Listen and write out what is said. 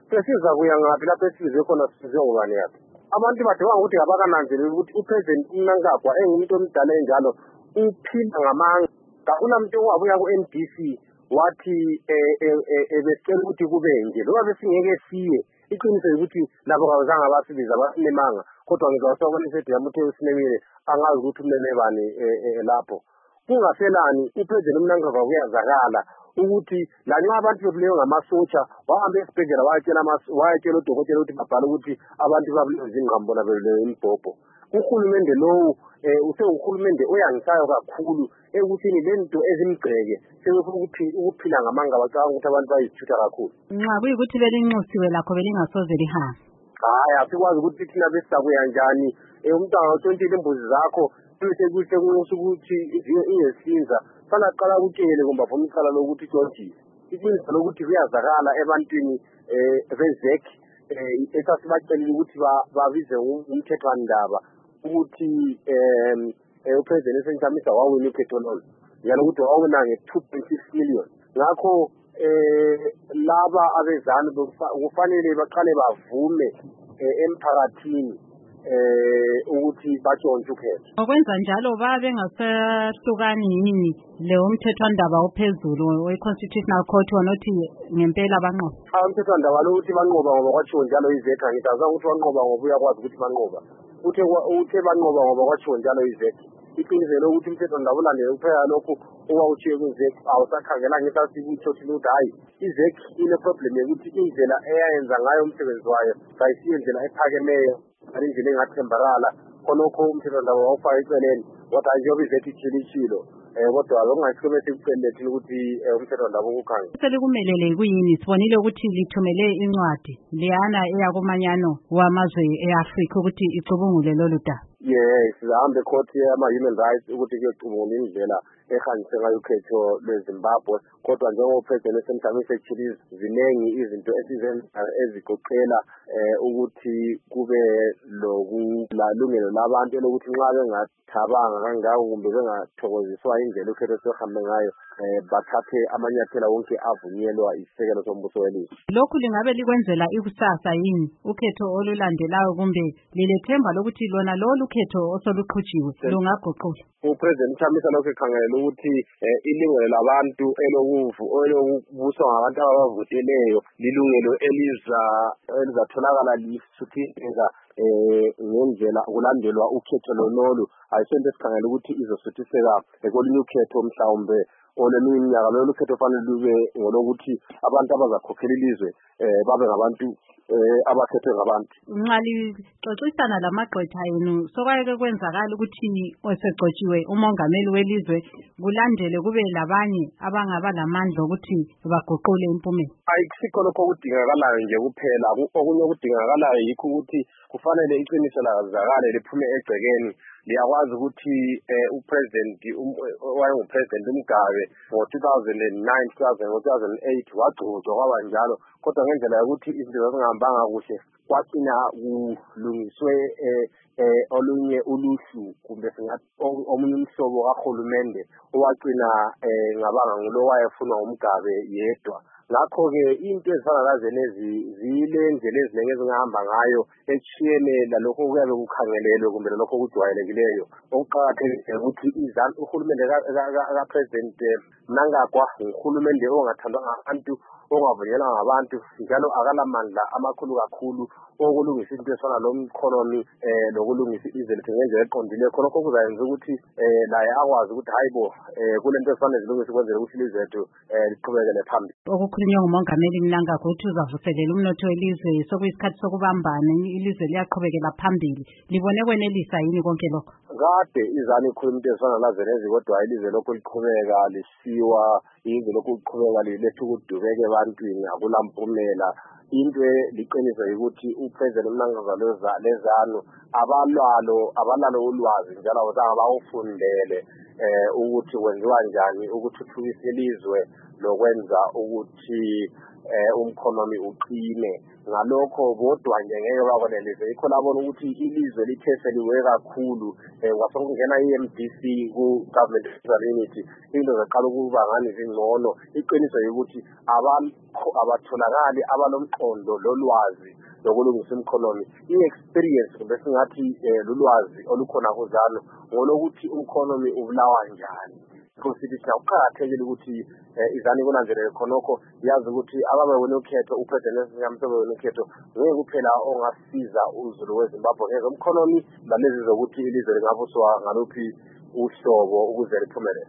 Sesiza kuya ngaphi lapho esize khona size ngubani yakhe. Abantu badinga ukuthi abakananzeleli ukuthi uPresident Mnangagwa engumuntu omdala enjalo uphila ngamanga. Kakula muntu owabuya ku-NBC wathi ebesicela ukuthi kube nje loba besingeke siye iqiniso ukuthi labo abazange abasibiza abasinemanga kodwa ngizawusabona isethi yamuthi usinemile angazi ukuthi umeme bani lapho kungaselani uPresident Mnangagwa kuyazakala ukuthi lanxa abantu bebulewe ngamasotsha wahamba esibhedlela wayatshela udokotela ukuthi babhala ukuthi abantu babulewe zingqambona bebulewe imbhobho. Uhulumende lowo usewuhulumende oyangisayo kakhulu ekuthini lento ezimgceke sekufuna ukuphila ngamanga bacabanga ukuthi abantu bayisithutha kakhulu. Nxa kuyikuthi belinxusiwe lakho belingasoze lihamba. Hayi asikwazi ukuthi thina besizakuya njani umntwana othontile imbuzi zakho bese kuhle kunxusa ukuthi ingesinza fana qala ukutshele kumbe vuma iqala lokuthi George iqiniso lokuthi kuyazakala ebantwini bezek esasibacelile ukuthi babize umthethwandaba ukuthi uPresident Sentamisa wawina uPetrol njalo ukuthi wawina nge-2.6 million. Ngakho laba abezana kufanele baqale bavume emphakathini ukuthi batshontshe ukhetho. Ngokwenza njalo babe ngasehlukani yini leyo umthethwandaba ophezulu we-Constitutional Court wanothi ngempela banqoba. Umthethwandaba lo uthi banqoba ngoba kwatshiwo njalo izekha ngizazanga ukuthi banqoba ngoba uyakwazi ukuthi banqoba. Uthe banqoba ngoba kwatshiwo njalo izekha. Iqiniso lokuthi umthethwandaba ulandele kuphela lokhu owawutshiye kwizekha awusakhangela ngesasikutsho ukuthi hayi izekha ine-problem yokuthi indlela eyayenza ngayo umsebenzi wayo sayisiyo indlela ephakemeyo indlela engathembarala khonokho umthethwandaba wawufaka eceleni kodwa njengoba izekha ichilishilo kodwa lokungasikhome sekuqelethile ukuthi umthethwandaba ukukhanga. Selikumelele kuyini sibonile ukuthi lithumele incwadi leyana eyakumanyano wamazwe eAfrika ukuthi icubungule lolu daba. Yes, sihambe court ama-human rights ukuthi kuyocubungula indlela ehanjiswe ngayo ukhetho lweZimbabwe kodwa njengoba uPresident Sentamisa echile ziningi izinto ezigoqela ukuthi kube lokulungelo labantu elokuthi nxa bengathabanga kangako kumbe bengathokoziswa indlela ukhetho sehambe ngayo bathathe amanyathela wonke avunyelwa isisekelo sombuso welizwe. Lokhu lingabe likwenzela ikusasa yini ukhetho olulandelayo kumbe lilethemba lokuthi lona lolu ukhetho osoluqhutshiwe lungaguqula? uPresident Sentamisa lokho ekhangela ukuthi ilungelo labantu elokubuswa ngabantu abavoteleyo lilungelo elizatholakala lisuthisa ngendlela kulandelwa ukhetho lonolu ayisento esikhangela ukuthi izosuthiseka kolunye ukhetho mhlawumbe oleminye iminyaka lolu ukhetho fanele lube ngolokuthi abantu abazakhokhela ilizwe babe ngabantu abakhethwe ngabantu. Nxa lixoxisana lamagqwetha yenu sokwake kwenzakala ukuthi osegcotshiwe umongameli welizwe kulandele kube labanye abangaba lamandla ukuthi baguqule impumela? Ayisikho lokho okudingakalayo nje kuphela okunye okudingakalayo yikho ukuthi kufanele iqiniso lazakale liphume egcekeni. Liyakwazi ukuthi uPresident wayenguPresident uMgabe ngo-2009-2008 wagcotshwa kwaba njalo kodwa ngendlela yokuthi izinto zazingahambanga kuhle kwacina kulungiswe olunye uluhlu kumbe singathi omunye umhlobo kahulumende owagcina ngabanga ngulo wayefunwa uMgabe yedwa. Ngakho-ke into ezifana lazenezi zilendlela eziningi ezingahamba ngayo etshiyene lalokho kuyabe kukhangelelwe kumbe lalokho kujwayelekileyo. Okuqakathekile ukuthi uhulumende kaPresident Mnangagwa uhulumende ongathandwa ngabantu ongavunyelwa ngabantu njalo akalamandla amakhulu kakhulu okulungisa into esifana lomkhonomi lokulungisa izwe lethu ngendlela eqondileyo khonokho kuzayenza ukuthi laye akwazi ukuthi hayibo kulento ezifanele zilungise ukwenzela ukuthi ilizwe lethu liqhubekele phambili. Okukhulunywa ngumongameli Mnangagwa ukuthi uzavuselela umnotho welizwe sokuyisikhathi sokubambana ilizwe liyaqhubekela phambili. Libone kwenelisa yini konke lokho? Kade izana ikhuluma into ezifana lazenezi kodwa ilizwe lokho liqhubeka lisiwa izwe lokho liqhubeka liletha ukudubeka ebantwini akulampumela. Into liqiniso ukuthi uPresident Mnangagwa lezanu abalalo ulwazi njalo abawufundele ukuthi kwenziwa njani ukuthuthukisa ilizwe lokwenza ukuthi umkhonomi uqine. Ngalokho bodwa nje ngeke bakwanelise. Yikho labona ukuthi ilizwe lithe seliwe kakhulu kwasokungena i-MDC ku-Government Fiscal Unity, into zaqala ukuba ngani zingcono. Iqiniso ukuthi abatholakali abalomqondo lolwazi lokulungisa umkhonomi. I-experience kumbe singathi lulwazi olukhona kuzalo ngolokuthi umkhonomi ubulawa njani. Sithi kuqakathekile ukuthi izani kunanzelele khonokho yazi ukuthi ababewena ukhetho upresident ngamsobe wena ukhetho ngeke kuphela ongasiza uZulu weZimbabwe ngeke umkhonomi lalezi zokuthi ilizwe lingabuswa ngaluphi uhlobo ukuze liphumelele.